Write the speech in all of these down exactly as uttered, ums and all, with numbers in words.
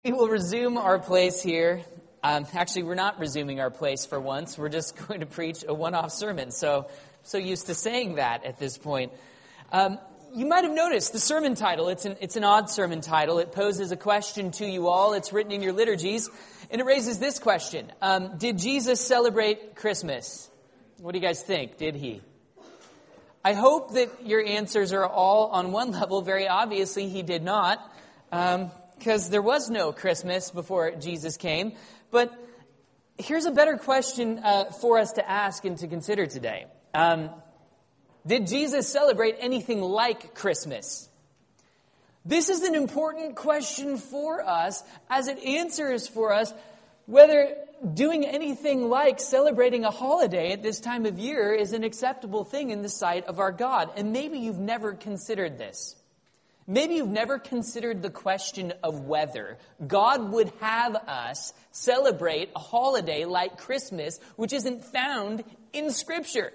We will resume our place here. Um, actually, we're not resuming our place for once. We're just going to preach a one-off sermon. So, so used to saying that at this point. Um, you might have noticed the sermon title. It's an, it's an odd sermon title. It poses a question to you all. It's written in your liturgies. And it raises this question. Um, did Jesus celebrate Christmas? What do you guys think? Did he? I hope that your answers are all on one level. Very obviously, he did not. Um, because there was no Christmas before Jesus came. But here's a better question uh, for us to ask and to consider today. Um, did Jesus celebrate anything like Christmas? This is an important question for us as it answers for us whether doing anything like celebrating a holiday at this time of year is an acceptable thing in the sight of our God. And maybe you've never considered this. Maybe you've never considered the question of whether God would have us celebrate a holiday like Christmas, which isn't found in Scripture.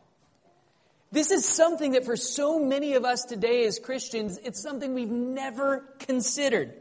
This is something that for so many of us today as Christians, it's something we've never considered.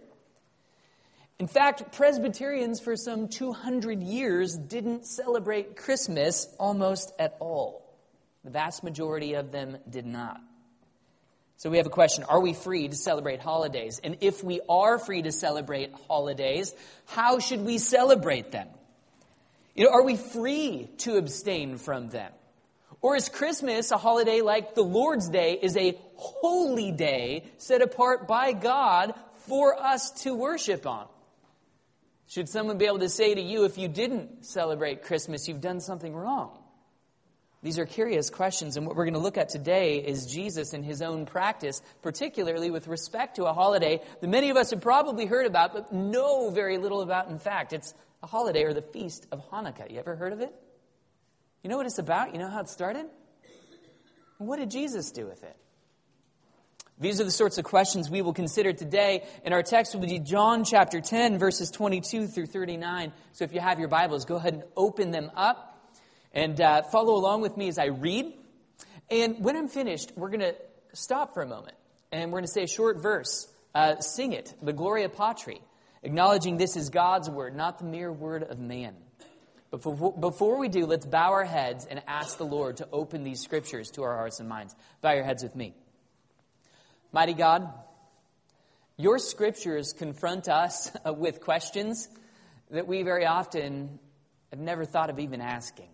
In fact, Presbyterians for some two hundred years didn't celebrate Christmas almost at all. The vast majority of them did not. So we have a question, are we free to celebrate holidays? And if we are free to celebrate holidays, how should we celebrate them? You know, are we free to abstain from them? Or is Christmas a holiday like the Lord's Day is a holy day set apart by God for us to worship on? Should someone be able to say to you, if you didn't celebrate Christmas, you've done something wrong? These are curious questions, and what we're going to look at today is Jesus in his own practice, particularly with respect to a holiday that many of us have probably heard about, but know very little about. In fact, it's a holiday or the Feast of Hanukkah. You ever heard of it? You know what it's about? You know how it started? What did Jesus do with it? These are the sorts of questions we will consider today, and our text will be John chapter ten, verses twenty-two through thirty-nine. So if you have your Bibles, go ahead and open them up. And uh, follow along with me as I read. And when I'm finished, we're going to stop for a moment. And we're going to say a short verse. Uh, sing it, the Gloria Patri, acknowledging this is God's word, not the mere word of man. But before, before we do, let's bow our heads and ask the Lord to open these scriptures to our hearts and minds. Bow your heads with me. Mighty God, your scriptures confront us with questions that we very often have never thought of even asking.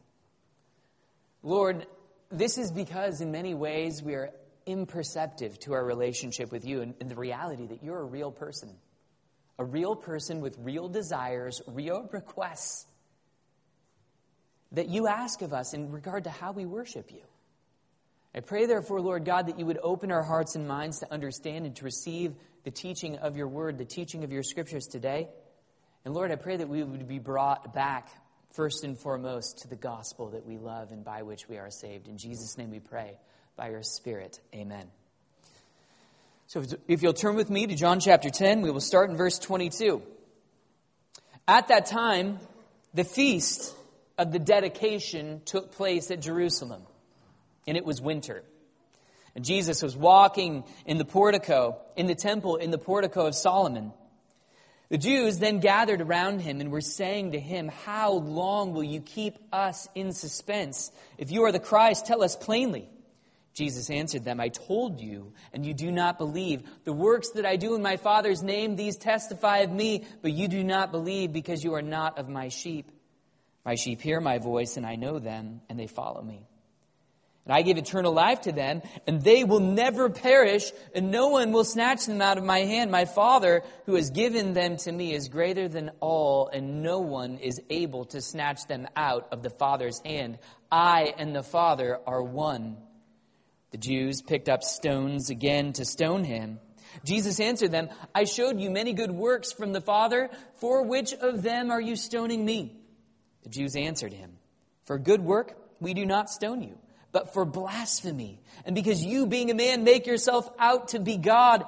Lord, this is because in many ways we are imperceptive to our relationship with you and, and the reality that you're a real person. A real person with real desires, real requests that you ask of us in regard to how we worship you. I pray therefore, Lord God, that you would open our hearts and minds to understand and to receive the teaching of your word, the teaching of your scriptures today. And Lord, I pray that we would be brought back first and foremost to the gospel that we love and by which we are saved. In Jesus' name we pray, by your Spirit. Amen. So if you'll turn with me to John chapter ten, we will start in verse twenty-two. At that time, the feast of the dedication took place at Jerusalem, and it was winter. And Jesus was walking in the portico, in the temple, in the portico of Solomon. The Jews then gathered around him and were saying to him, "How long will you keep us in suspense? If you are the Christ, tell us plainly." Jesus answered them, "I told you, and you do not believe. The works that I do in my Father's name, these testify of me, but you do not believe because you are not of my sheep. My sheep hear my voice, and I know them, and they follow me. And I give eternal life to them, and they will never perish, and no one will snatch them out of my hand. My Father, who has given them to me, is greater than all, and no one is able to snatch them out of the Father's hand. I and the Father are one." The Jews picked up stones again to stone him. Jesus answered them, "I showed you many good works from the Father. For which of them are you stoning me?" The Jews answered him, "For good work we do not stone you, but for blasphemy, and because you, being a man, make yourself out to be God."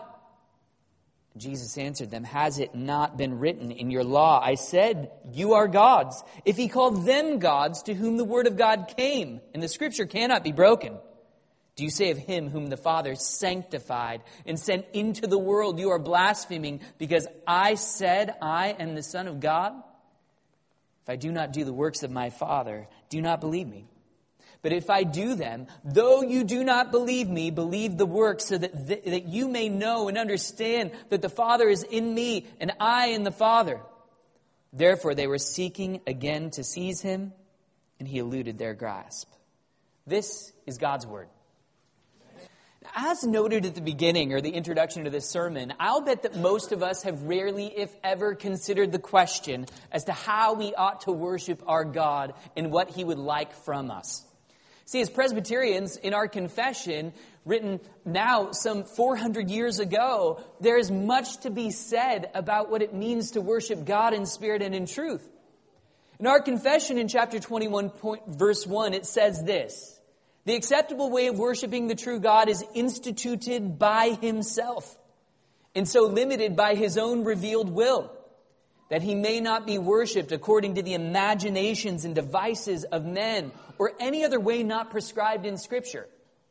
Jesus answered them, "Has it not been written in your law, I said, you are gods? If he called them gods to whom the word of God came, and the scripture cannot be broken. Do you say of him whom the Father sanctified and sent into the world, you are blaspheming because I said I am the Son of God? If I do not do the works of my Father, do not believe me. But if I do them, though you do not believe me, believe the works so that, th- that you may know and understand that the Father is in me and I in the Father. Therefore they were seeking again to seize him, and he eluded their grasp. This is God's word. As noted at the beginning or the introduction to this sermon, I'll bet that most of us have rarely, if ever, considered the question as to how we ought to worship our God and what he would like from us. See, as Presbyterians, in our confession, written now some four hundred years ago, there is much to be said about what it means to worship God in spirit and in truth. In our confession in chapter twenty-one, point, verse one, it says this: the acceptable way of worshiping the true God is instituted by himself, and so limited by his own revealed will, that he may not be worshipped according to the imaginations and devices of men, or any other way not prescribed in Scripture.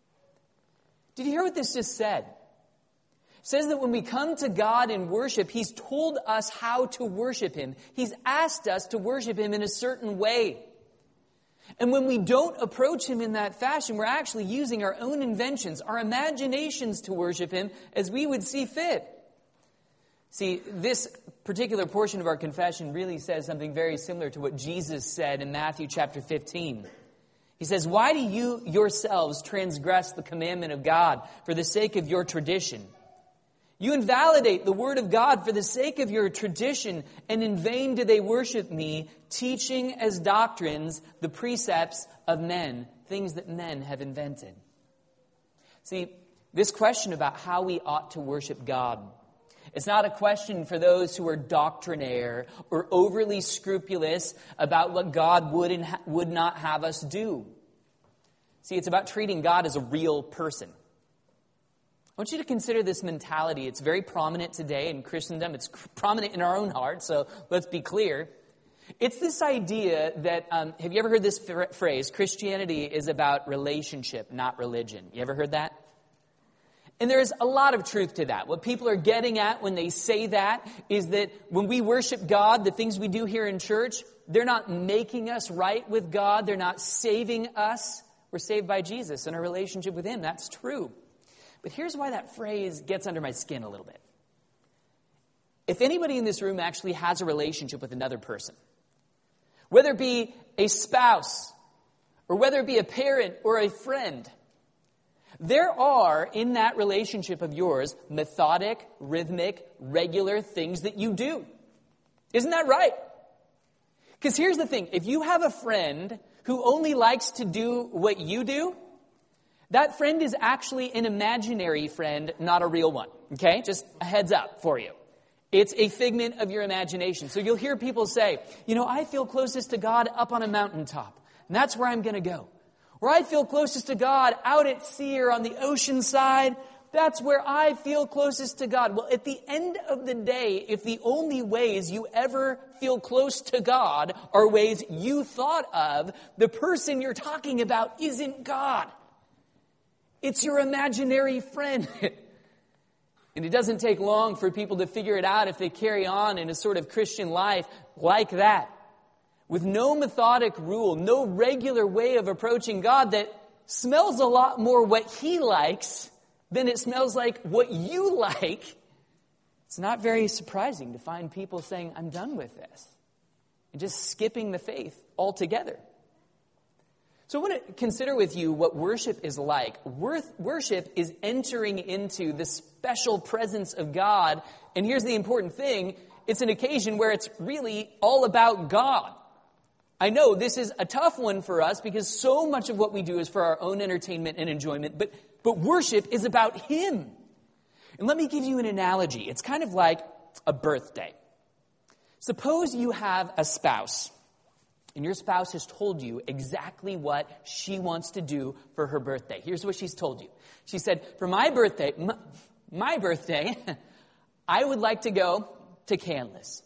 Did you hear what this just said? It says that when we come to God in worship, he's told us how to worship him. He's asked us to worship him in a certain way. And when we don't approach him in that fashion, we're actually using our own inventions, our imaginations to worship him as we would see fit. See, this particular portion of our confession really says something very similar to what Jesus said in Matthew chapter fifteen. He says, why do you yourselves transgress the commandment of God for the sake of your tradition? You invalidate the word of God for the sake of your tradition, and in vain do they worship me, teaching as doctrines the precepts of men, things that men have invented. See, this question about how we ought to worship God, it's not a question for those who are doctrinaire or overly scrupulous about what God would and ha- would not have us do. See, it's about treating God as a real person. I want you to consider this mentality. It's very prominent today in Christendom. It's prominent in our own hearts, so let's be clear. It's this idea that, um, have you ever heard this phrase, Christianity is about relationship, not religion? You ever heard that? And there's a lot of truth to that. What people are getting at when they say that is that when we worship God, the things we do here in church, they're not making us right with God. They're not saving us. We're saved by Jesus and our relationship with him. That's true. But here's why that phrase gets under my skin a little bit. If anybody in this room actually has a relationship with another person, whether it be a spouse or whether it be a parent or a friend, there are, in that relationship of yours, methodic, rhythmic, regular things that you do. Isn't that right? Because here's the thing. If you have a friend who only likes to do what you do, that friend is actually an imaginary friend, not a real one. Okay? Just a heads up for you. It's a figment of your imagination. So you'll hear people say, you know, I feel closest to God up on a mountaintop, and that's where I'm going to go. Or I feel closest to God out at sea or on the ocean side. That's where I feel closest to God. Well, at the end of the day, if the only ways you ever feel close to God are ways you thought of, the person you're talking about isn't God. It's your imaginary friend. And it doesn't take long for people to figure it out if they carry on in a sort of Christian life like that, with no methodic rule, no regular way of approaching God that smells a lot more what he likes than it smells like what you like. It's not very surprising to find people saying, I'm done with this, and just skipping the faith altogether. So I want to consider with you what worship is like. Worship is entering into the special presence of God. And here's the important thing. It's an occasion where it's really all about God. I know this is a tough one for us because so much of what we do is for our own entertainment and enjoyment, but, but worship is about him. And let me give you an analogy. It's kind of like a birthday. Suppose you have a spouse, and your spouse has told you exactly what she wants to do for her birthday. Here's what she's told you. She said, for my birthday, my, my birthday, I would like to go to Canlis.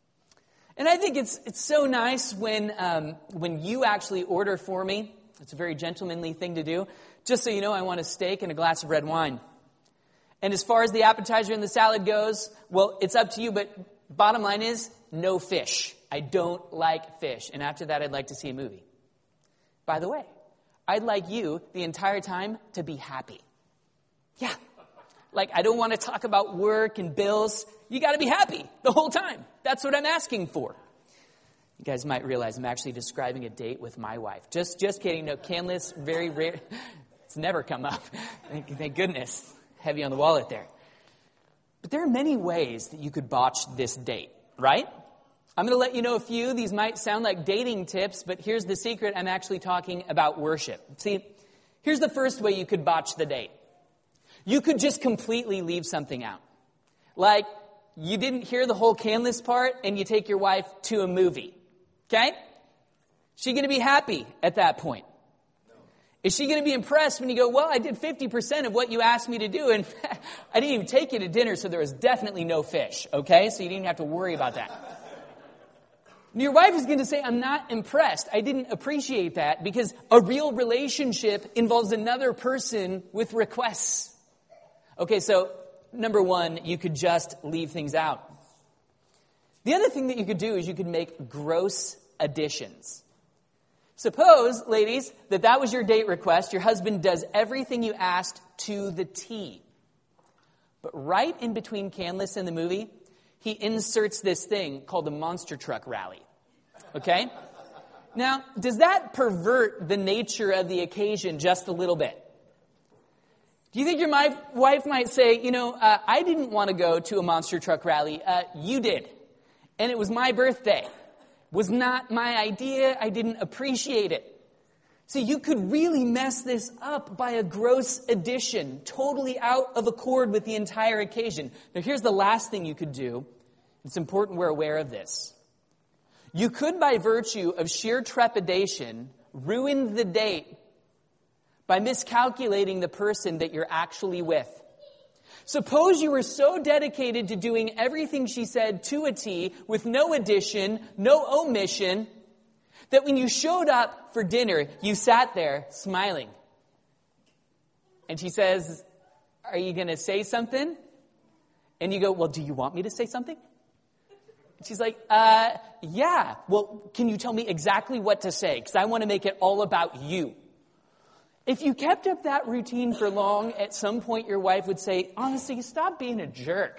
And I think it's it's so nice when um, when you actually order for me. It's a very gentlemanly thing to do, Just so you know, I want a steak and a glass of red wine. And as far as the appetizer and the salad goes, well, it's up to you, but bottom line is, no fish. I don't like fish. And after that, I'd like to see a movie. By the way, I'd like you the entire time to be happy. Yeah. Like, I don't want to talk about work and bills. You got to be happy the whole time. That's what I'm asking for. You guys might realize I'm actually describing a date with my wife. Just just kidding. No, Canlis, very rare. It's never come up. Thank, thank goodness. Heavy on the wallet there. But there are many ways that you could botch this date, right? I'm going to let you know a few. These might sound like dating tips, but here's the secret. I'm actually talking about worship. See, here's the first way you could botch the date. You could just completely leave something out. Like, you didn't hear the whole Canlis part, and you take your wife to a movie. Okay? She going to be happy at that point? No. Is she going to be impressed when you go, well, I did fifty percent of what you asked me to do, and I didn't even take you to dinner, so there was definitely no fish. Okay? So you didn't have to worry about that. Your wife is going to say, I'm not impressed. I didn't appreciate that, because a real relationship involves another person with requests. Okay, so number one, you could just leave things out. The other thing that you could do is you could make gross additions. Suppose, ladies, that that was your date request. Your husband does everything you asked to the T. But right in between Canlis and the movie, he inserts this thing called the monster truck rally. Okay? Now, does that pervert the nature of the occasion just a little bit? Do you think your my, wife might say, you know, uh, I didn't want to go to a monster truck rally. Uh, you did. And it was my birthday. It was not my idea. I didn't appreciate it. So you could really mess this up by a gross addition, totally out of accord with the entire occasion. Now, here's the last thing you could do. It's important we're aware of this. You could, by virtue of sheer trepidation, ruin the date by miscalculating the person that you're actually with. Suppose you were so dedicated to doing everything she said to a T, with no addition, no omission, that when you showed up for dinner, you sat there smiling. And she says, are you going to say something? And you go, well, do you want me to say something? And she's like, uh, yeah. Well, can you tell me exactly what to say? Because I want to make it all about you. If you kept up that routine for long, at some point your wife would say, honestly, stop being a jerk.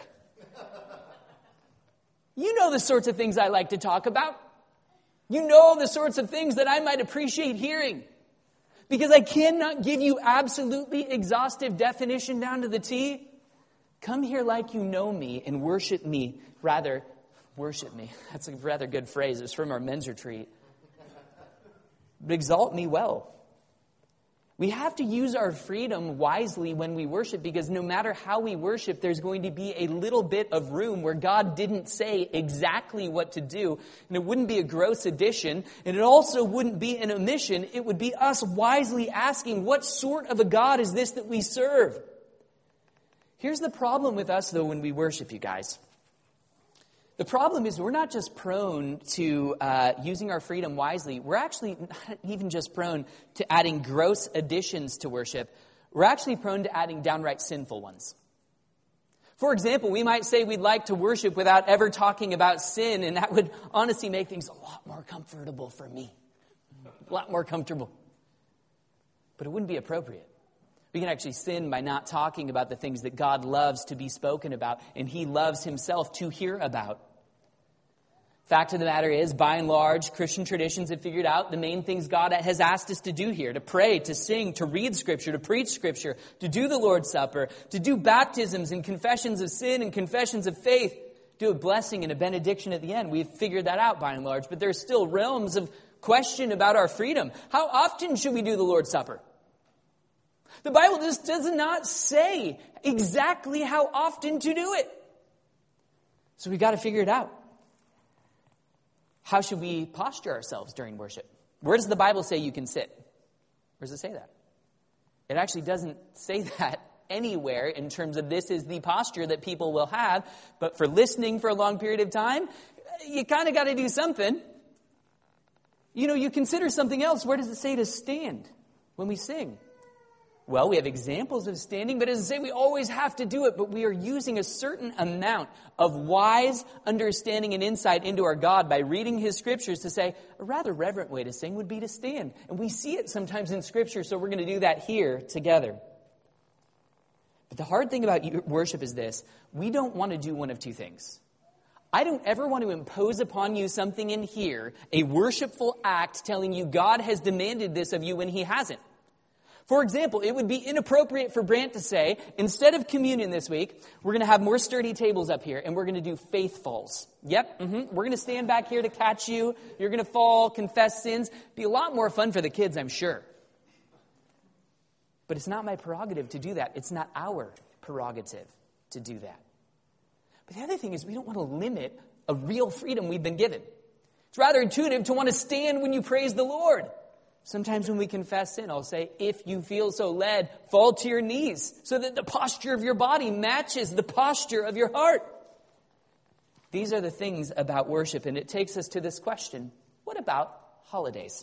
You know the sorts of things I like to talk about. You know the sorts of things that I might appreciate hearing. Because I cannot give you absolutely exhaustive definition down to the T. Come here like you know me and worship me. Rather, worship me. That's a rather good phrase. It's from our men's retreat. But exalt me well. We have to use our freedom wisely when we worship, because no matter how we worship, there's going to be a little bit of room where God didn't say exactly what to do. And it wouldn't be a gross addition, and it also wouldn't be an omission. It would be us wisely asking, what sort of a God is this that we serve? Here's the problem with us, though, when we worship, you guys. The problem is we're not just prone to uh, using our freedom wisely. We're actually not even just prone to adding gross additions to worship. We're actually prone to adding downright sinful ones. For example, we might say we'd like to worship without ever talking about sin, and that would honestly make things a lot more comfortable for me. A lot more comfortable. But it wouldn't be appropriate. We can actually sin by not talking about the things that God loves to be spoken about, and He loves Himself to hear about. Fact of the matter is, by and large, Christian traditions have figured out the main things God has asked us to do here: to pray, to sing, to read Scripture, to preach Scripture, to do the Lord's Supper, to do baptisms and confessions of sin and confessions of faith, do a blessing and a benediction at the end. We've figured that out by and large, but there's still realms of question about our freedom. How often should we do the Lord's Supper? The Bible just does not say exactly how often to do it. So we've got to figure it out. How should we posture ourselves during worship? Where does the Bible say you can sit? Where does it say that? It actually doesn't say that anywhere in terms of this is the posture that people will have. But for listening for a long period of time, you kind of got to do something. You know, you consider something else. Where does it say to stand when we sing? Well, we have examples of standing, but as I say, we always have to do it, but we are using a certain amount of wise understanding and insight into our God by reading his scriptures to say a rather reverent way to sing would be to stand. And we see it sometimes in scripture, so we're going to do that here together. But the hard thing about worship is this: we don't want to do one of two things. I don't ever want to impose upon you something in here, a worshipful act telling you God has demanded this of you when he hasn't. For example, it would be inappropriate for Brant to say, instead of communion this week, we're going to have more sturdy tables up here, and we're going to do faith falls. Yep, mm-hmm. We're going to stand back here to catch you. You're going to fall, confess sins. Be a lot more fun for the kids, I'm sure. But it's not my prerogative to do that. It's not our prerogative to do that. But the other thing is we don't want to limit a real freedom we've been given. It's rather intuitive to want to stand when you praise the Lord. Sometimes when we confess sin, I'll say, if you feel so led, fall to your knees so that the posture of your body matches the posture of your heart. These are the things about worship, and it takes us to this question: what about holidays?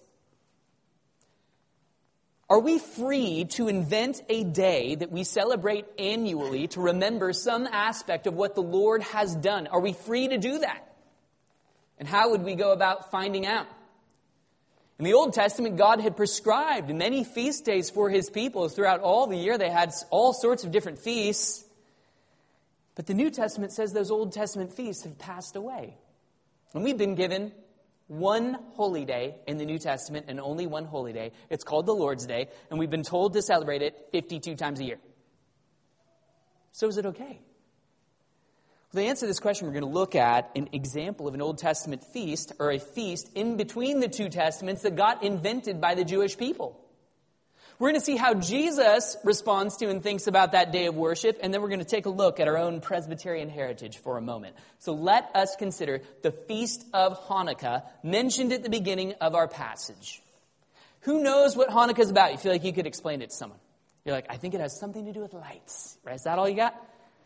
Are we free to invent a day that we celebrate annually to remember some aspect of what the Lord has done? Are we free to do that? And how would we go about finding out? In the Old Testament, God had prescribed many feast days for his people. Throughout all the year, they had all sorts of different feasts. But the New Testament says those Old Testament feasts have passed away. And we've been given one holy day in the New Testament, and only one holy day. It's called the Lord's Day, and we've been told to celebrate it fifty-two times a year. So is it okay? To answer this question, we're going to look at an example of an Old Testament feast, or a feast in between the two Testaments that got invented by the Jewish people. We're going to see how Jesus responds to and thinks about that day of worship, and then we're going to take a look at our own Presbyterian heritage for a moment. So let us consider the Feast of Hanukkah, mentioned at the beginning of our passage. Who knows what Hanukkah is about? You feel like you could explain it to someone. You're like, I think it has something to do with lights. Right? Is that all you got?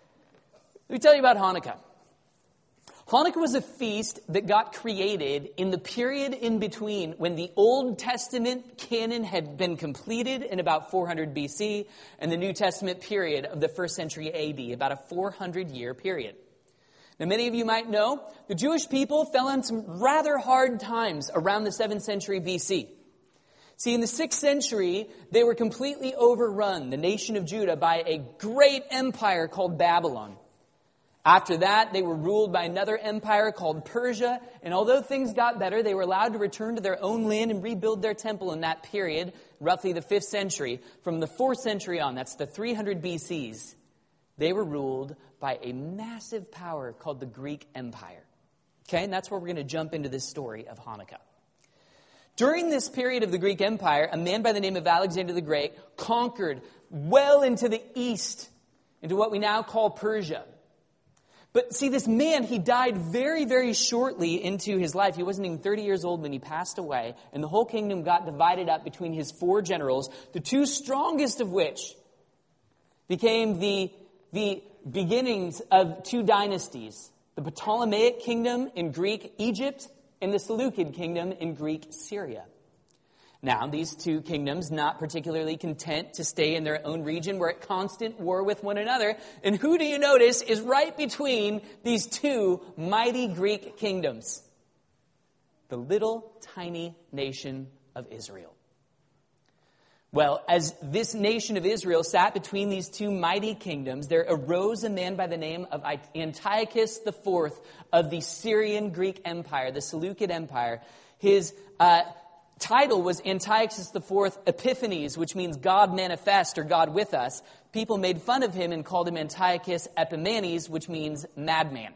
Let me tell you about Hanukkah. Hanukkah was a feast that got created in the period in between when the Old Testament canon had been completed in about four hundred B C and the New Testament period of the first century A D, about a four hundred year period. Now, many of you might know the Jewish people fell on some rather hard times around the seventh century B C. See, in the sixth century, they were completely overrun, the nation of Judah, by a great empire called Babylon. After that, they were ruled by another empire called Persia, and although things got better, they were allowed to return to their own land and rebuild their temple in that period, roughly the fifth century. From the fourth century on, that's the three hundred B Cs, they were ruled by a massive power called the Greek Empire. Okay, and that's where we're going to jump into this story of Hanukkah. During this period of the Greek Empire, a man by the name of Alexander the Great conquered well into the east, into what we now call Persia. But see, this man, he died very, very shortly into his life. He wasn't even thirty years old when he passed away. And the whole kingdom got divided up between his four generals, the two strongest of which became the, the beginnings of two dynasties. The Ptolemaic kingdom in Greek Egypt and the Seleucid kingdom in Greek Syria. Now, these two kingdoms, not particularly content to stay in their own region, were at constant war with one another. And who do you notice is right between these two mighty Greek kingdoms? The little tiny nation of Israel. Well, as this nation of Israel sat between these two mighty kingdoms, there arose a man by the name of Antiochus the Fourth of the Syrian Greek Empire, the Seleucid Empire. His uh, title was Antiochus the Fourth Epiphanes, which means God manifest or God with us. People made fun of him and called him Antiochus Epimanes, which means madman.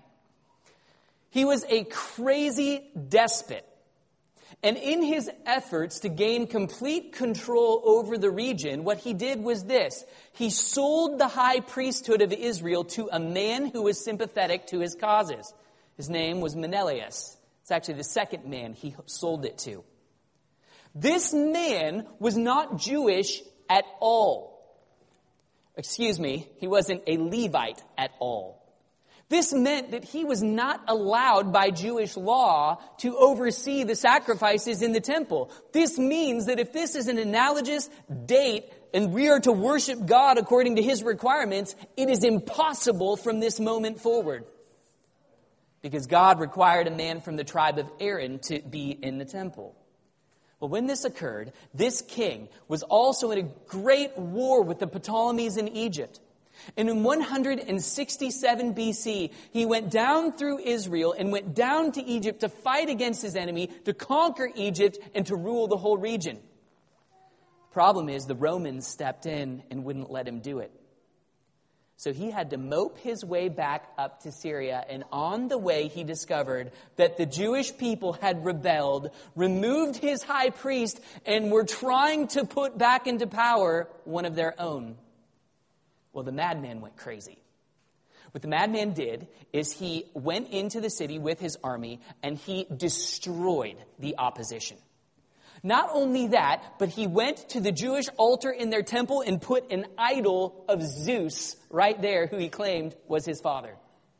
He was a crazy despot. And in his efforts to gain complete control over the region, what he did was this. He sold the high priesthood of Israel to a man who was sympathetic to his causes. His name was Menelaus. It's actually the second man he sold it to. This man was not Jewish at all. Excuse me, he wasn't a Levite at all. This meant that he was not allowed by Jewish law to oversee the sacrifices in the temple. This means that if this is an analogous date and we are to worship God according to His requirements, it is impossible from this moment forward. Because God required a man from the tribe of Aaron to be in the temple. Well, when this occurred, this king was also in a great war with the Ptolemies in Egypt. And in one hundred sixty-seven B C, he went down through Israel and went down to Egypt to fight against his enemy, to conquer Egypt, and to rule the whole region. Problem is, the Romans stepped in and wouldn't let him do it. So he had to mope his way back up to Syria, and on the way he discovered that the Jewish people had rebelled, removed his high priest, and were trying to put back into power one of their own. Well, the madman went crazy. What the madman did is he went into the city with his army, and he destroyed the opposition. Not only that, but he went to the Jewish altar in their temple and put an idol of Zeus right there, who he claimed was his father.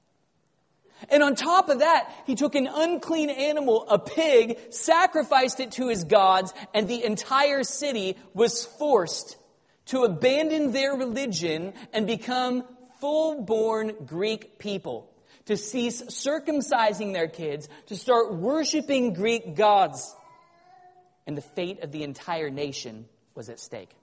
And on top of that, he took an unclean animal, a pig, sacrificed it to his gods, and the entire city was forced to abandon their religion and become full-born Greek people, to cease circumcising their kids, to start worshiping Greek gods. And the fate of the entire nation was at stake.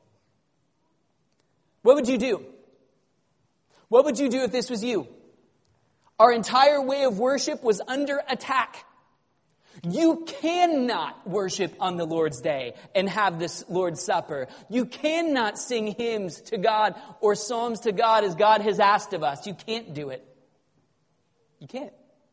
What would you do? What would you do if this was you? Our entire way of worship was under attack. You cannot worship on the Lord's Day and have this Lord's Supper. You cannot sing hymns to God or psalms to God as God has asked of us. You can't do it. You can't.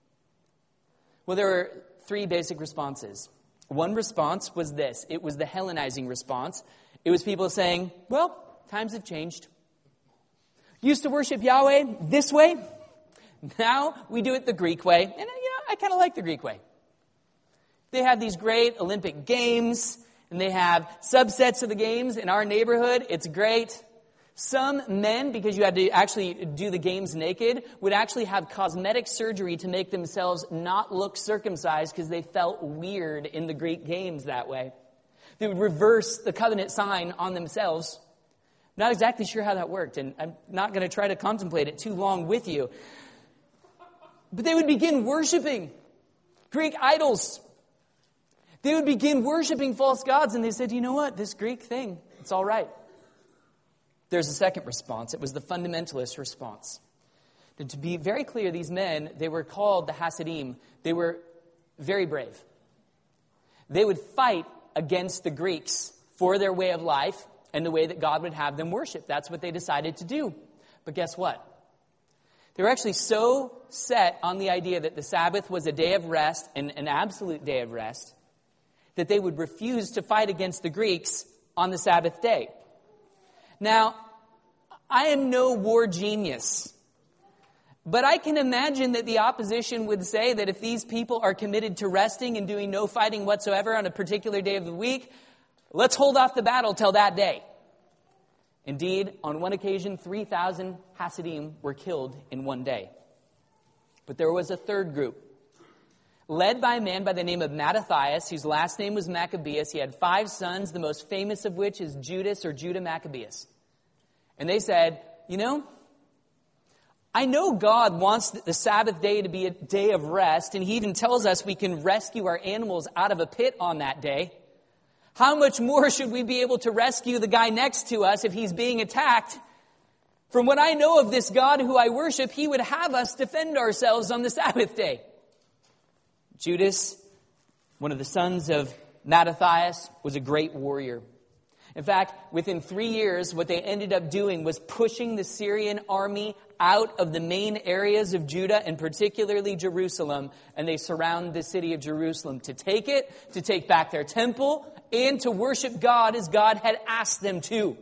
Well, there are three basic responses. One response was this. It was the Hellenizing response. It was people saying, well, times have changed. Used to worship Yahweh this way. Now we do it the Greek way. And, you know, I kind of like the Greek way. They have these great Olympic games, and they have subsets of the games in our neighborhood. It's great. Some men, because you had to actually do the games naked, would actually have cosmetic surgery to make themselves not look circumcised because they felt weird in the Greek games that way. They would reverse the covenant sign on themselves. Not exactly sure how that worked, and I'm not going to try to contemplate it too long with you. But they would begin worshiping Greek idols. They would begin worshiping false gods, and they said, you know what, this Greek thing, it's all right. There's a second response. It was the fundamentalist response. And to be very clear, these men, they were called the Hasidim. They were very brave. They would fight against the Greeks for their way of life and the way that God would have them worship. That's what they decided to do. But guess what? They were actually so set on the idea that the Sabbath was a day of rest, and an absolute day of rest, that they would refuse to fight against the Greeks on the Sabbath day. Now, I am no war genius, but I can imagine that the opposition would say that if these people are committed to resting and doing no fighting whatsoever on a particular day of the week, let's hold off the battle till that day. Indeed, on one occasion, three thousand Hasidim were killed in one day. But there was a third group, led by a man by the name of Mattathias, whose last name was Maccabeus. He had five sons, the most famous of which is Judas or Judah Maccabeus. And they said, you know, I know God wants the Sabbath day to be a day of rest, and he even tells us we can rescue our animals out of a pit on that day. How much more should we be able to rescue the guy next to us if he's being attacked? From what I know of this God who I worship, he would have us defend ourselves on the Sabbath day. Judas, one of the sons of Mattathias, was a great warrior. In fact, within three years, what they ended up doing was pushing the Syrian army out of the main areas of Judah, and particularly Jerusalem, and they surround the city of Jerusalem to take it, to take back their temple, and to worship God as God had asked them to.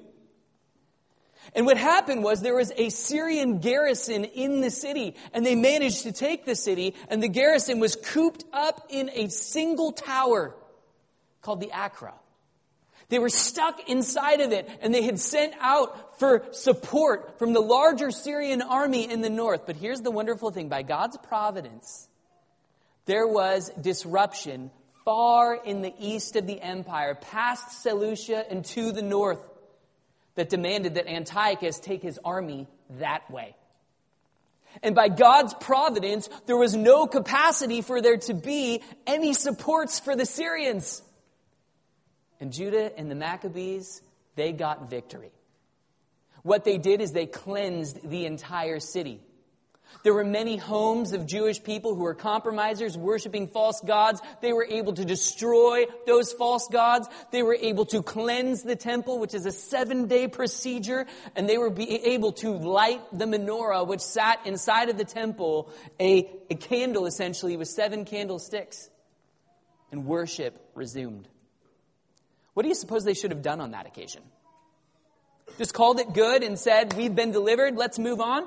And what happened was there was a Syrian garrison in the city, and they managed to take the city, and the garrison was cooped up in a single tower called the Acra. They were stuck inside of it, and they had sent out for support from the larger Syrian army in the north. But here's the wonderful thing. By God's providence, there was disruption far in the east of the empire, past Seleucia and to the north. that demanded that Antiochus take his army that way. And by God's providence, there was no capacity for there to be any supports for the Syrians. And Judah and the Maccabees, they got victory. What they did is they cleansed the entire city. There were many homes of Jewish people who were compromisers, worshiping false gods. They were able to destroy those false gods. They were able to cleanse the temple, which is a seven-day procedure. And they were be able to light the menorah, which sat inside of the temple, a, a candle essentially with seven candlesticks. And worship resumed. What do you suppose they should have done on that occasion? Just called it good and said, we've been delivered, let's move on?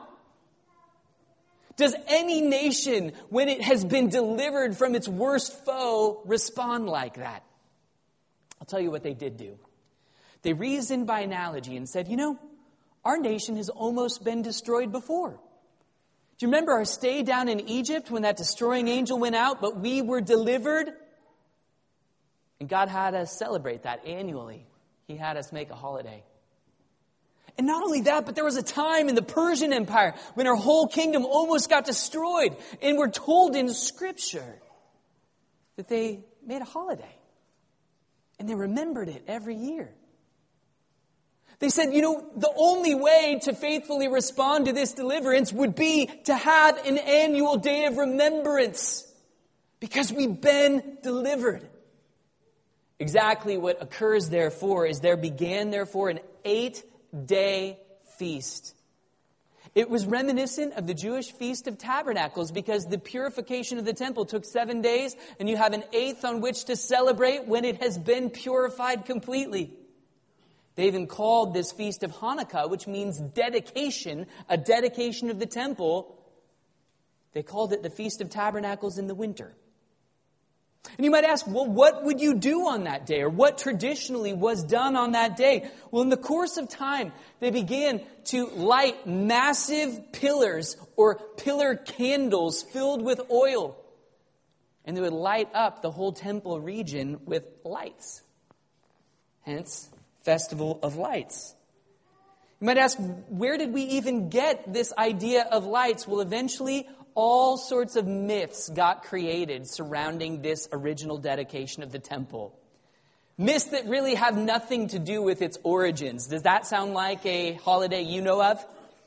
Does any nation, when it has been delivered from its worst foe, respond like that? I'll tell you what they did do. They reasoned by analogy and said, you know, our nation has almost been destroyed before. Do you remember our stay down in Egypt when that destroying angel went out, but we were delivered? And God had us celebrate that annually. He had us make a holiday. And not only that, but there was a time in the Persian Empire when our whole kingdom almost got destroyed. And we're told in Scripture that they made a holiday. And they remembered it every year. They said, you know, the only way to faithfully respond to this deliverance would be to have an annual day of remembrance. Because we've been delivered. Exactly what occurs, therefore, is there began, therefore, an eight day feast. It was reminiscent of the Jewish Feast of Tabernacles because the purification of the temple took seven days and you have an eighth on which to celebrate when it has been purified completely. They even called this Feast of Hanukkah, which means dedication, a dedication of the temple. They called it the Feast of Tabernacles in the winter. And you might ask, well, what would you do on that day? Or what traditionally was done on that day? Well, in the course of time, they began to light massive pillars or pillar candles filled with oil. And they would light up the whole temple region with lights. Hence, Festival of Lights. You might ask, where did we even get this idea of lights? Well, eventually, all sorts of myths got created surrounding this original dedication of the temple. Myths that really have nothing to do with its origins. Does that sound like a holiday you know of?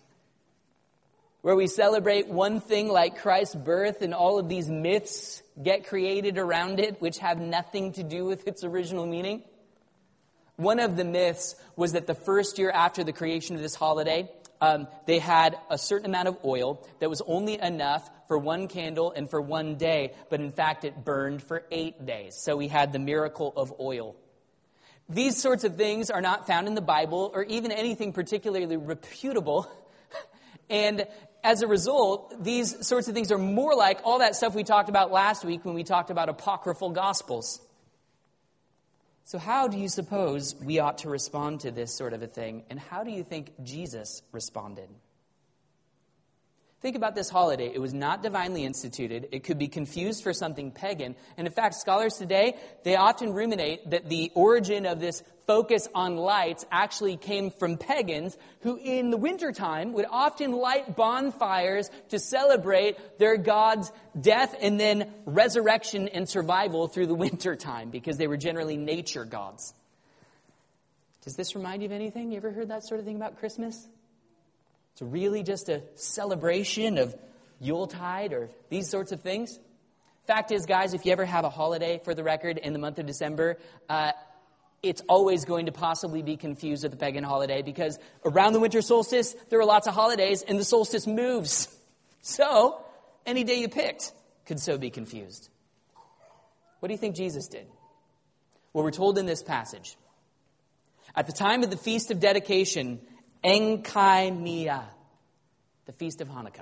Where we celebrate one thing like Christ's birth and all of these myths get created around it, which have nothing to do with its original meaning? One of the myths was that the first year after the creation of this holiday, Um, they had a certain amount of oil that was only enough for one candle and for one day, but in fact it burned for eight days. So we had the miracle of oil. These sorts of things are not found in the Bible or even anything particularly reputable. And as a result, these sorts of things are more like all that stuff we talked about last week when we talked about apocryphal gospels. So how do you suppose we ought to respond to this sort of a thing? And how do you think Jesus responded? Think about this holiday. It was not divinely instituted. It could be confused for something pagan. And in fact, scholars today, they often ruminate that the origin of this focus on lights actually came from pagans who in the wintertime would often light bonfires to celebrate their god's death and then resurrection and survival through the wintertime because they were generally nature gods. Does this remind you of anything? You ever heard that sort of thing about Christmas? It's really just a celebration of Yuletide or these sorts of things. Fact is, guys, if you ever have a holiday, for the record, in the month of December, uh, it's always going to possibly be confused with the pagan holiday because around the winter solstice, there are lots of holidays and the solstice moves. So, any day you picked could so be confused. What do you think Jesus did? Well, we're told in this passage, at the time of the Feast of Dedication, Enkaimia, the Feast of Hanukkah.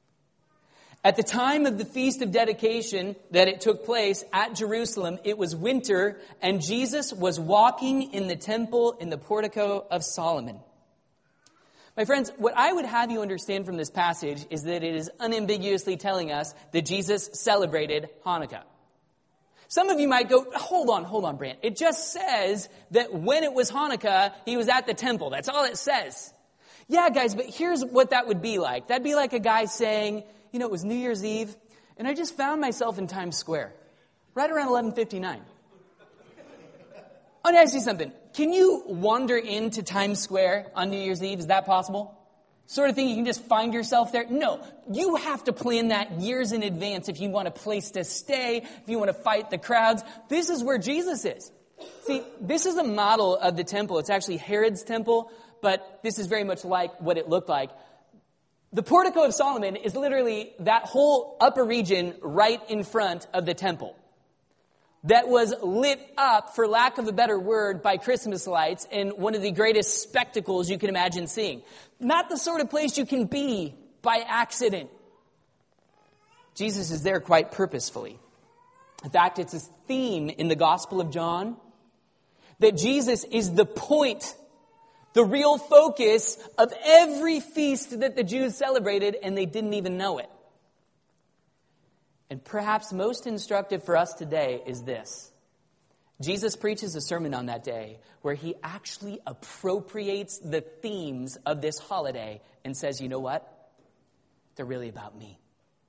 At the time of the Feast of Dedication that it took place at Jerusalem, it was winter, and Jesus was walking in the temple in the portico of Solomon. My friends, what I would have you understand from this passage is that it is unambiguously telling us that Jesus celebrated Hanukkah. Some of you might go, hold on, hold on, Brant. It just says that when it was Hanukkah, he was at the temple. That's all it says. Yeah, guys, but here's what that would be like. That'd be like a guy saying, you know, it was New Year's Eve, and I just found myself in Times Square, right around eleven fifty-nine. I want to ask you something. Can you wander into Times Square on New Year's Eve? Is that possible? Sort of thing you can just find yourself there? No. You have to plan that years in advance if you want a place to stay, if you want to fight the crowds. This is where Jesus is. See, this is a model of the temple. It's actually Herod's temple, but this is very much like what it looked like. The Portico of Solomon is literally that whole upper region right in front of the temple that was lit up, for lack of a better word, by Christmas lights and one of the greatest spectacles you can imagine seeing. Not the sort of place you can be by accident. Jesus is there quite purposefully. In fact, it's a theme in the Gospel of John that Jesus is the point, the real focus of every feast that the Jews celebrated, and they didn't even know it. And perhaps most instructive for us today is this. Jesus preaches a sermon on that day where he actually appropriates the themes of this holiday and says, you know what? They're really about me.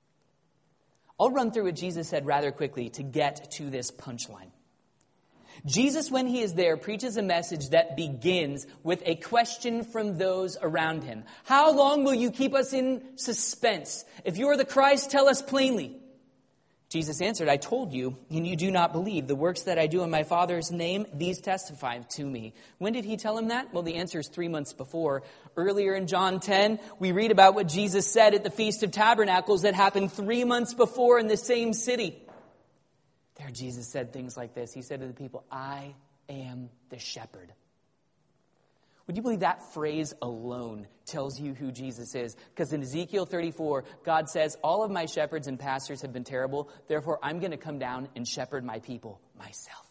I'll run through what Jesus said rather quickly to get to this punchline. Jesus, when he is there, preaches a message that begins with a question from those around him. How long will you keep us in suspense? If you are the Christ, tell us plainly. Jesus answered, I told you, and you do not believe. The works that I do in my Father's name, these testify to me. When did he tell him that? Well, the answer is three months before. Earlier in John ten, we read about what Jesus said at the Feast of Tabernacles that happened three months before in the same city. There, Jesus said things like this. He said to the people, I am the shepherd. Would you believe that phrase alone tells you who Jesus is? Because in Ezekiel thirty-four, God says, all of my shepherds and pastors have been terrible. Therefore, I'm going to come down and shepherd my people myself.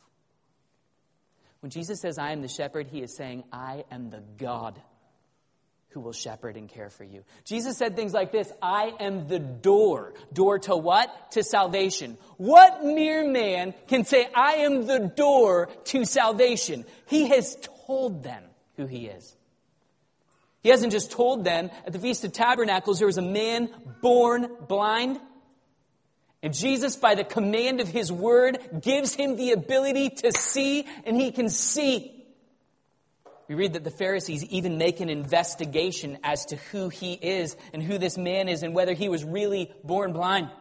When Jesus says, I am the shepherd, he is saying, I am the God who will shepherd and care for you. Jesus said things like this, I am the door. Door to what? To salvation. What mere man can say, I am the door to salvation? He has told them who he is. He hasn't just told them. At the Feast of Tabernacles, there was a man born blind. And Jesus, by the command of his word, gives him the ability to see, and he can see. We read that the Pharisees even make an investigation as to who he is and who this man is and whether he was really born blind.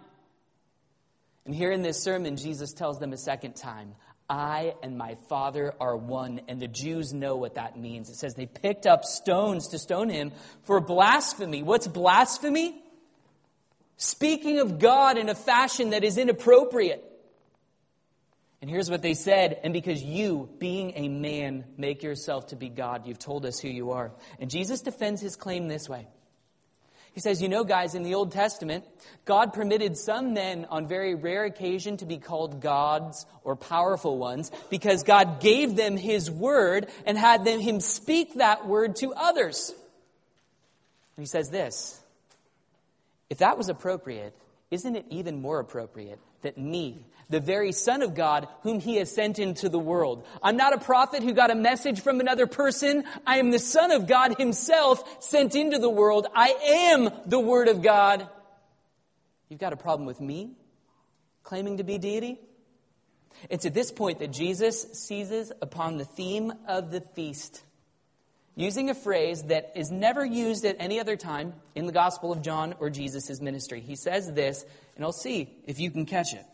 And here in this sermon, Jesus tells them a second time, I and my Father are one. And the Jews know what that means. It says they picked up stones to stone him for blasphemy. What's blasphemy? Speaking of God in a fashion that is inappropriate. And here's what they said, and because you, being a man, make yourself to be God, you've told us who you are. And Jesus defends his claim this way. He says, you know, guys, in the Old Testament, God permitted some men on very rare occasion to be called gods or powerful ones because God gave them his word and had them him speak that word to others. And he says this, if that was appropriate, isn't it even more appropriate that me, the very Son of God, whom he has sent into the world. I'm not a prophet who got a message from another person. I am the Son of God himself sent into the world. I am the Word of God. You've got a problem with me claiming to be deity? It's at this point that Jesus seizes upon the theme of the feast, using a phrase that is never used at any other time in the Gospel of John or Jesus' ministry. He says this, and I'll see if you can catch it.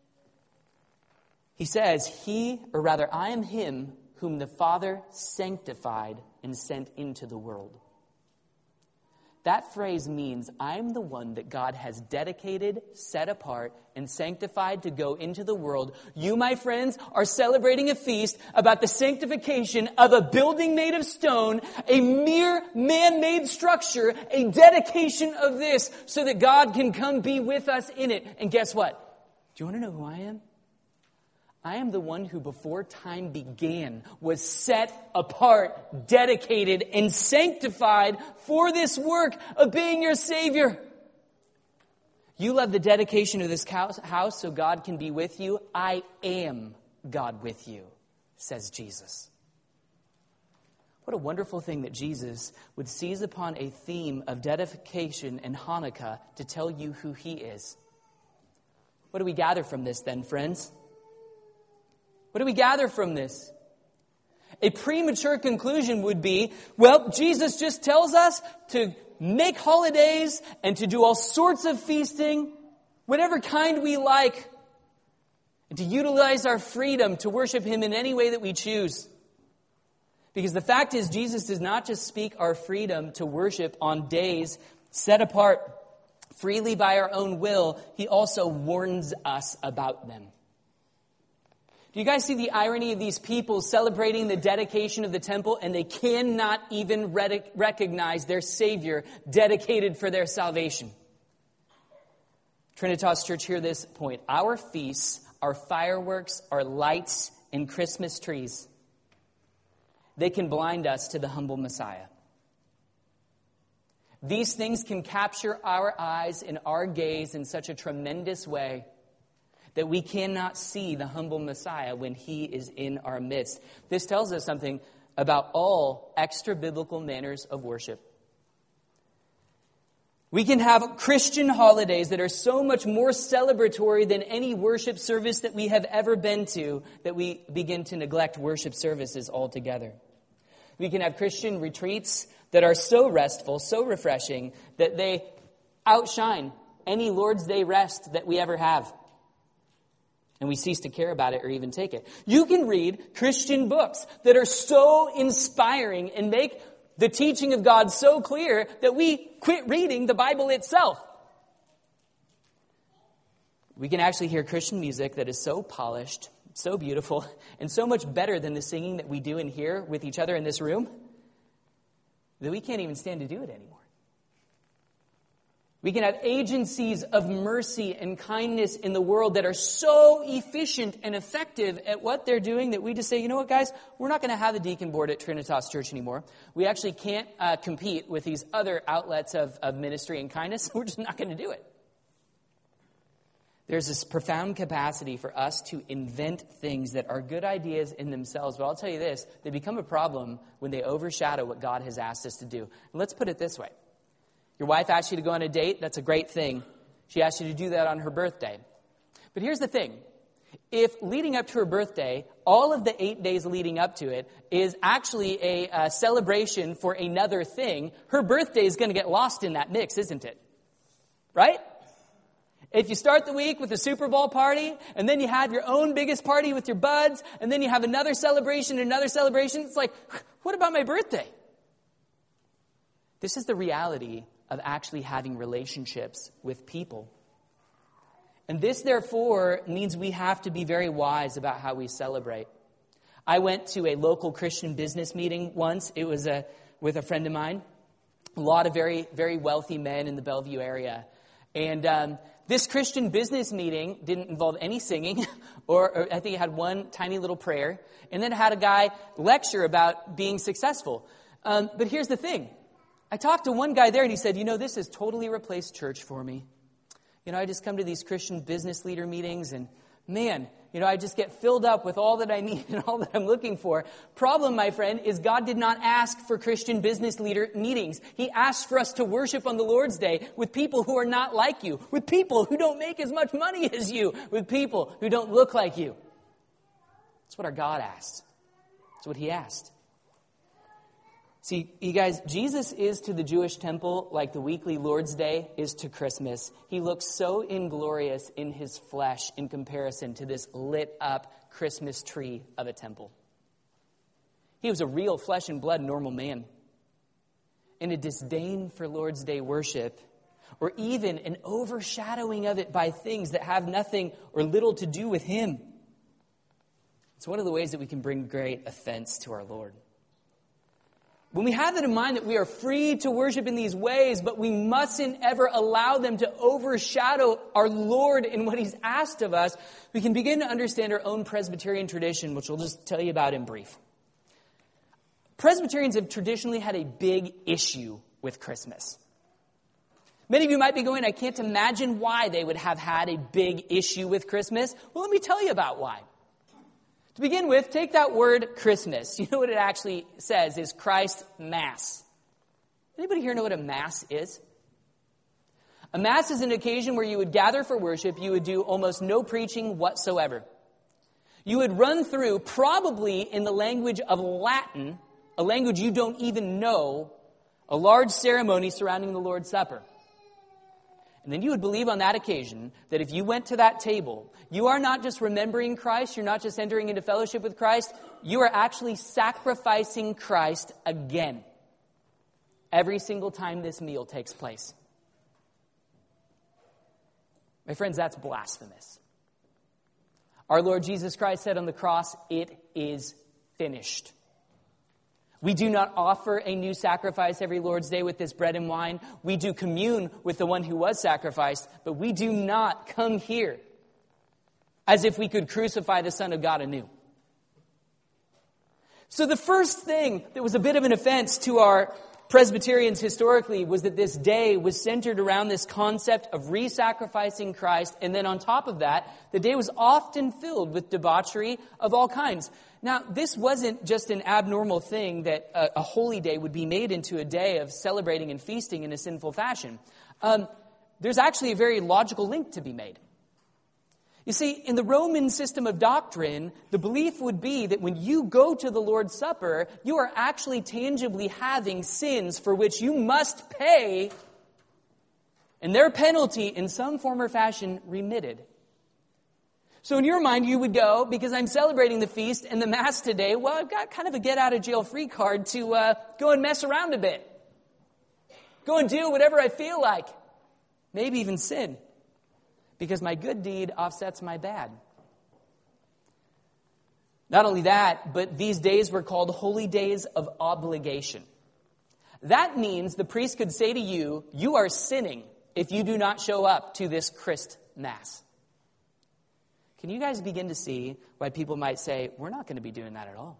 He says, he, or rather, I am him whom the Father sanctified and sent into the world. That phrase means I'm the one that God has dedicated, set apart, and sanctified to go into the world. You, my friends, are celebrating a feast about the sanctification of a building made of stone, a mere man-made structure, a dedication of this so that God can come be with us in it. And guess what? Do you want to know who I am? I am the one who before time began was set apart, dedicated, and sanctified for this work of being your Savior. You love the dedication of this house so God can be with you. I am God with you, says Jesus. What a wonderful thing that Jesus would seize upon a theme of dedication and Hanukkah to tell you who he is. What do we gather from this then, friends? What do we gather from this? A premature conclusion would be, well, Jesus just tells us to make holidays and to do all sorts of feasting, whatever kind we like, and to utilize our freedom to worship him in any way that we choose. Because the fact is, Jesus does not just speak our freedom to worship on days set apart freely by our own will. He also warns us about them. Do you guys see the irony of these people celebrating the dedication of the temple, and they cannot even rec- recognize their Savior dedicated for their salvation? Trinitas Church, hear this point. Our feasts, our fireworks, our lights, and Christmas trees, they can blind us to the humble Messiah. These things can capture our eyes and our gaze in such a tremendous way that we cannot see the humble Messiah when he is in our midst. This tells us something about all extra-biblical manners of worship. We can have Christian holidays that are so much more celebratory than any worship service that we have ever been to that we begin to neglect worship services altogether. We can have Christian retreats that are so restful, so refreshing, that they outshine any Lord's Day rest that we ever have. And we cease to care about it or even take it. You can read Christian books that are so inspiring and make the teaching of God so clear that we quit reading the Bible itself. We can actually hear Christian music that is so polished, so beautiful, and so much better than the singing that we do in here with each other in this room that we can't even stand to do it anymore. We can have agencies of mercy and kindness in the world that are so efficient and effective at what they're doing that we just say, you know what, guys, we're not going to have a deacon board at Trinitas Church anymore. We actually can't uh, compete with these other outlets of, of ministry and kindness. We're just not going to do it. There's this profound capacity for us to invent things that are good ideas in themselves. But I'll tell you this, they become a problem when they overshadow what God has asked us to do. And let's put it this way. Your wife asked you to go on a date. That's a great thing. She asked you to do that on her birthday. But here's the thing. If leading up to her birthday, all of the eight days leading up to it is actually a, a celebration for another thing, her birthday is going to get lost in that mix, isn't it? Right? If you start the week with a Super Bowl party, and then you have your own biggest party with your buds, and then you have another celebration, another celebration, it's like, what about my birthday? This is the reality of actually having relationships with people. And this, therefore, means we have to be very wise about how we celebrate. I went to a local Christian business meeting once. It was a, with a friend of mine. A lot of very, very wealthy men in the Bellevue area. And um, this Christian business meeting didn't involve any singing, or, or I think it had one tiny little prayer. And then it had a guy lecture about being successful. Um, but here's the thing. I talked to one guy there and he said, you know, this has totally replaced church for me. You know, I just come to these Christian business leader meetings and man, you know, I just get filled up with all that I need and all that I'm looking for. Problem, my friend, is God did not ask for Christian business leader meetings. He asked for us to worship on the Lord's Day with people who are not like you, with people who don't make as much money as you, with people who don't look like you. That's what our God asked. That's what he asked. See, you guys, Jesus is to the Jewish temple like the weekly Lord's Day is to Christmas. He looks so inglorious in his flesh in comparison to this lit up Christmas tree of a temple. He was a real flesh and blood normal man. And a disdain for Lord's Day worship, or even an overshadowing of it by things that have nothing or little to do with him. It's one of the ways that we can bring great offense to our Lord. When we have that in mind that we are free to worship in these ways, but we mustn't ever allow them to overshadow our Lord in what he's asked of us, we can begin to understand our own Presbyterian tradition, which we'll just tell you about in brief. Presbyterians have traditionally had a big issue with Christmas. Many of you might be going, I can't imagine why they would have had a big issue with Christmas. Well, let me tell you about why. To begin with, take that word Christmas. You know what it actually says is Christ Mass. Anybody here know what a Mass is? A Mass is an occasion where you would gather for worship. You would do almost no preaching whatsoever. You would run through, probably in the language of Latin, a language you don't even know, a large ceremony surrounding the Lord's Supper. And then you would believe on that occasion that if you went to that table, you are not just remembering Christ, you're not just entering into fellowship with Christ, you are actually sacrificing Christ again. Every single time this meal takes place. My friends, that's blasphemous. Our Lord Jesus Christ said on the cross, it is finished. We do not offer a new sacrifice every Lord's Day with this bread and wine. We do commune with the one who was sacrificed, but we do not come here as if we could crucify the Son of God anew. So the first thing that was a bit of an offense to our Presbyterians historically was that this day was centered around this concept of re-sacrificing Christ, and then on top of that, the day was often filled with debauchery of all kinds. Now, this wasn't just an abnormal thing that a, a holy day would be made into a day of celebrating and feasting in a sinful fashion. Um, there's actually a very logical link to be made. You see, in the Roman system of doctrine, the belief would be that when you go to the Lord's Supper, you are actually tangibly having sins for which you must pay, and their penalty in some form or fashion remitted. So in your mind, you would go, because I'm celebrating the feast and the Mass today, well, I've got kind of a get-out-of-jail-free card to uh, go and mess around a bit. Go and do whatever I feel like. Maybe even sin. Because my good deed offsets my bad. Not only that, but these days were called holy days of obligation. That means the priest could say to you, you are sinning if you do not show up to this Christ Mass. Can you guys begin to see why people might say, we're not going to be doing that at all?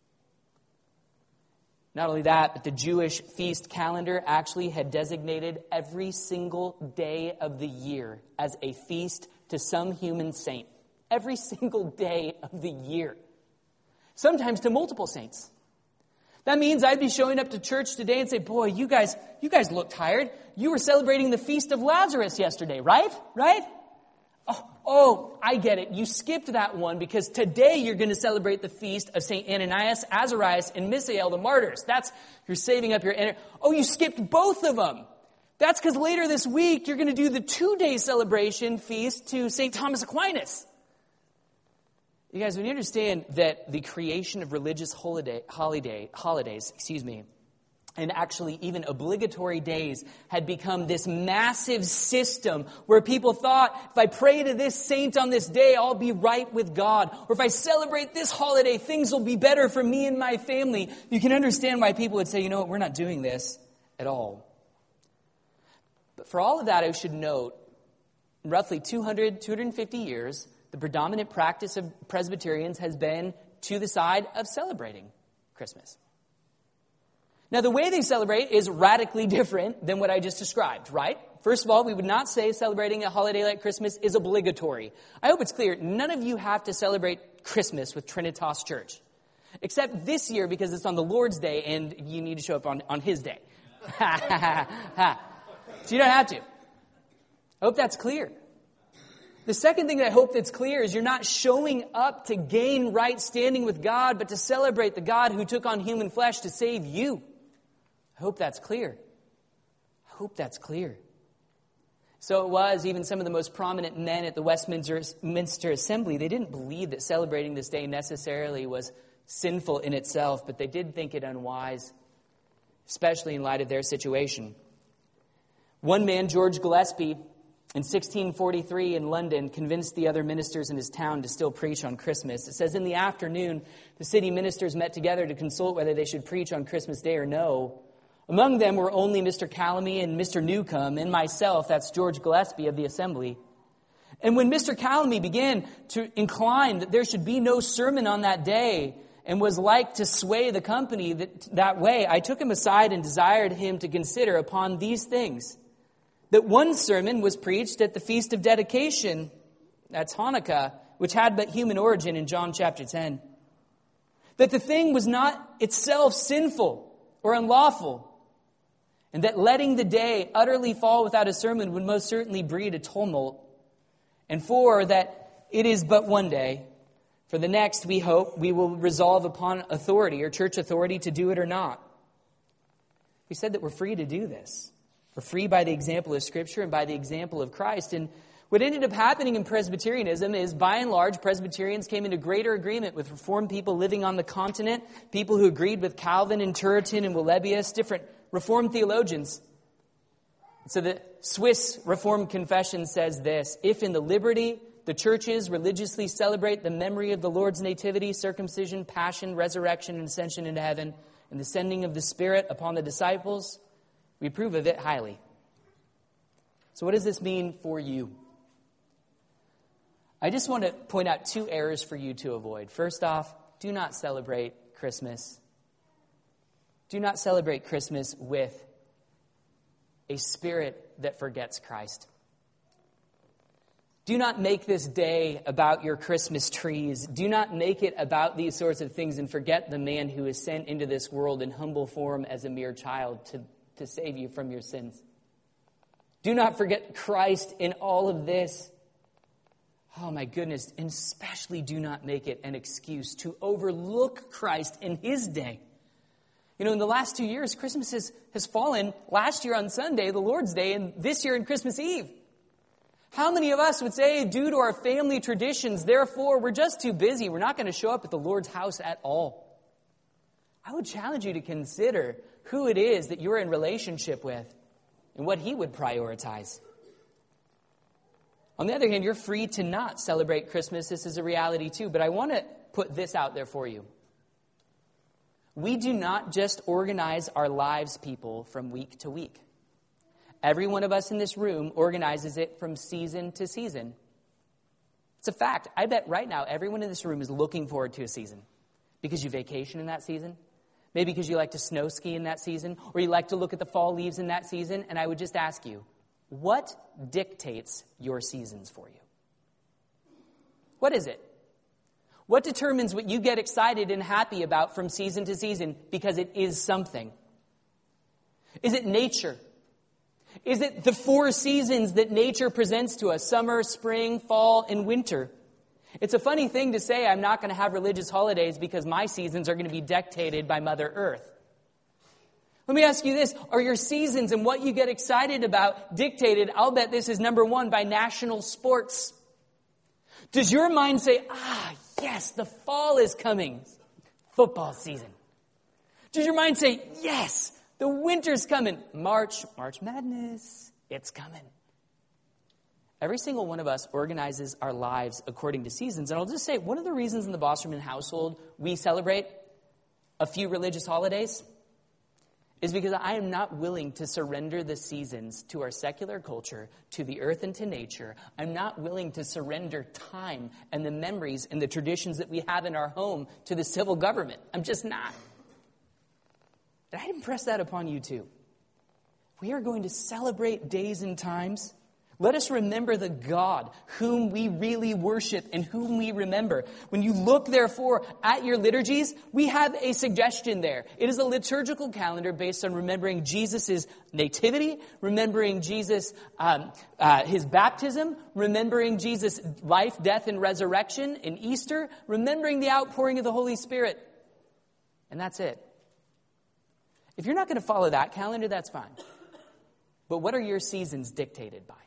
Not only that, but the Jewish feast calendar actually had designated every single day of the year as a feast to some human saint. Every single day of the year. Sometimes to multiple saints. That means I'd be showing up to church today and say, boy, you guys, you guys look tired. You were celebrating the feast of Lazarus yesterday, right? Right? Oh, oh, I get it. You skipped that one because today you're going to celebrate the feast of Saint Ananias, Azarias, and Misael, the martyrs. That's, you're saving up your energy. Oh, you skipped both of them. That's because later this week you're going to do the two-day celebration feast to Saint Thomas Aquinas. You guys, when you understand that the creation of religious holiday, holiday, holidays, excuse me, and actually even obligatory days had become this massive system where people thought, if I pray to this saint on this day, I'll be right with God. Or if I celebrate this holiday, things will be better for me and my family. You can understand why people would say, you know what, we're not doing this at all. But for all of that, I should note, in roughly two hundred, two hundred fifty years, the predominant practice of Presbyterians has been to the side of celebrating Christmas. Now, the way they celebrate is radically different than what I just described, right? First of all, we would not say celebrating a holiday like Christmas is obligatory. I hope it's clear, none of you have to celebrate Christmas with Trinitas Church. Except this year because it's on the Lord's Day and you need to show up on, on His day. Ha, ha, ha, ha. So you don't have to. I hope that's clear. The second thing that I hope that's clear is you're not showing up to gain right standing with God, but to celebrate the God who took on human flesh to save you. I hope that's clear. I hope that's clear. So it was, even some of the most prominent men at the Westminster Minster Assembly, they didn't believe that celebrating this day necessarily was sinful in itself, but they did think it unwise, especially in light of their situation. One man, George Gillespie, in sixteen forty-three in London, convinced the other ministers in his town to still preach on Christmas. It says, in the afternoon, the city ministers met together to consult whether they should preach on Christmas Day or no. Among them were only Mister Calamy and Mister Newcomb and myself, that's George Gillespie of the assembly. And when Mister Calamy began to incline that there should be no sermon on that day and was like to sway the company that, that way, I took him aside and desired him to consider upon these things. that one sermon was preached at the Feast of Dedication, that's Hanukkah, which had but human origin in John chapter ten. That the thing was not itself sinful or unlawful, and that letting the day utterly fall without a sermon would most certainly breed a tumult. And four, that it is but one day. For the next, we hope, we will resolve upon authority or church authority to do it or not. We said that we're free to do this. We're free by the example of Scripture and by the example of Christ. And what ended up happening in Presbyterianism is, by and large, Presbyterians came into greater agreement with Reformed people living on the continent, people who agreed with Calvin and Turretin and Willebius, different Reformed theologians. So the Swiss Reformed Confession says this: if in the liberty the churches religiously celebrate the memory of the Lord's nativity, circumcision, passion, resurrection, and ascension into heaven, and the sending of the Spirit upon the disciples, we approve of it highly. So what does this mean for you? I just want to point out two errors for you to avoid. First off, do not celebrate Christmas. Do not celebrate Christmas with a spirit that forgets Christ. Do not make this day about your Christmas trees. Do not make it about these sorts of things and forget the man who is sent into this world in humble form as a mere child to, to save you from your sins. Do not forget Christ in all of this. Oh my goodness, and especially do not make it an excuse to overlook Christ in his day. You know, in the last two years, Christmas has, has fallen last year on Sunday, the Lord's Day, and this year on Christmas Eve. How many of us would say, due to our family traditions, therefore, we're just too busy, we're not going to show up at the Lord's house at all? I would challenge you to consider who it is that you're in relationship with and what he would prioritize. On the other hand, you're free to not celebrate Christmas. This is a reality too, but I want to put this out there for you. We do not just organize our lives, people, from week to week. Every one of us in this room organizes it from season to season. It's a fact. I bet right now everyone in this room is looking forward to a season. Because you vacation in that season. Maybe because you like to snow ski in that season. Or you like to look at the fall leaves in that season. And I would just ask you, what dictates your seasons for you? What is it? What determines what you get excited and happy about from season to season? Because it is something. Is it nature? Is it the four seasons that nature presents to us? Summer, spring, fall, and winter. It's a funny thing to say I'm not going to have religious holidays because my seasons are going to be dictated by Mother Earth. Let me ask you this. Are your seasons and what you get excited about dictated, I'll bet this is number one, by national sports? Does your mind say, ah, yes, the fall is coming. Football season. Does your mind say, yes, the winter's coming. March, March Madness, it's coming. Every single one of us organizes our lives according to seasons. And I'll just say, one of the reasons in the Bosserman household we celebrate a few religious holidays is because I am not willing to surrender the seasons to our secular culture, to the earth and to nature. I'm not willing to surrender time and the memories and the traditions that we have in our home to the civil government. I'm just not. And I'd impress that upon you too. We are going to celebrate days and times. Let us remember the God whom we really worship and whom we remember. When you look, therefore, at your liturgies, we have a suggestion there. It is a liturgical calendar based on remembering Jesus' nativity, remembering Jesus, um, uh, his baptism, remembering Jesus' life, death, and resurrection in Easter, remembering the outpouring of the Holy Spirit. And that's it. If you're not going to follow that calendar, that's fine. But what are your seasons dictated by?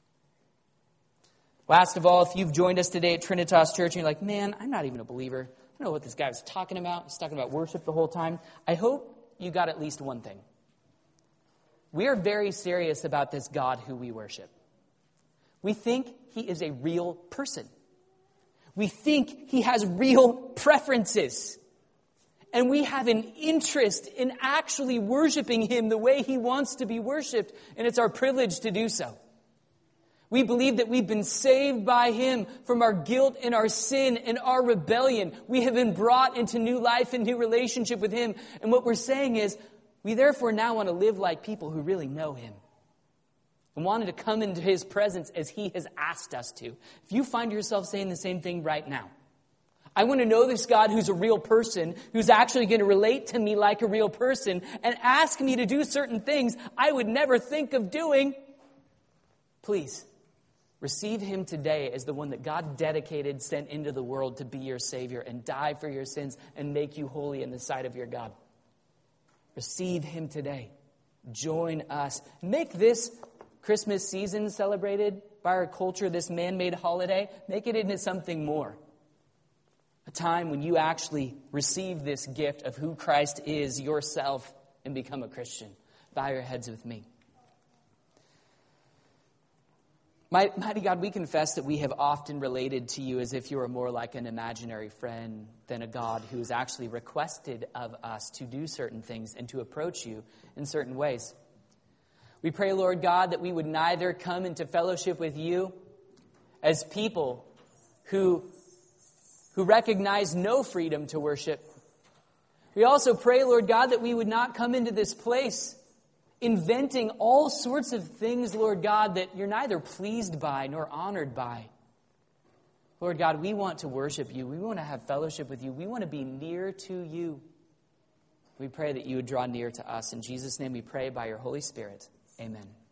Last of all, if you've joined us today at Trinitas Church and you're like, man, I'm not even a believer. I don't know what this guy was talking about. He's talking about worship the whole time. I hope you got at least one thing. We are very serious about this God who we worship. We think he is a real person. We think he has real preferences. And we have an interest in actually worshiping him the way he wants to be worshiped. And it's our privilege to do so. We believe that we've been saved by him from our guilt and our sin and our rebellion. We have been brought into new life and new relationship with him. And what we're saying is, we therefore now want to live like people who really know him. and wanted to come into his presence as he has asked us to. If you find yourself saying the same thing right now, I want to know this God who's a real person, who's actually going to relate to me like a real person and ask me to do certain things I would never think of doing. Please, receive him today as the one that God dedicated, sent into the world to be your Savior and die for your sins and make you holy in the sight of your God. Receive him today. Join us. Make this Christmas season celebrated by our culture, this man-made holiday, make it into something more. A time when you actually receive this gift of who Christ is yourself and become a Christian. Bow your heads with me. Mighty God, we confess that we have often related to you as if you were more like an imaginary friend than a God who has actually requested of us to do certain things and to approach you in certain ways. We pray, Lord God, that we would neither come into fellowship with you as people who, who recognize no freedom to worship. We also pray, Lord God, that we would not come into this place inventing all sorts of things, Lord God, that you're neither pleased by nor honored by. Lord God, we want to worship you. We want to have fellowship with you. We want to be near to you. We pray that you would draw near to us. In Jesus' name we pray by your Holy Spirit. Amen.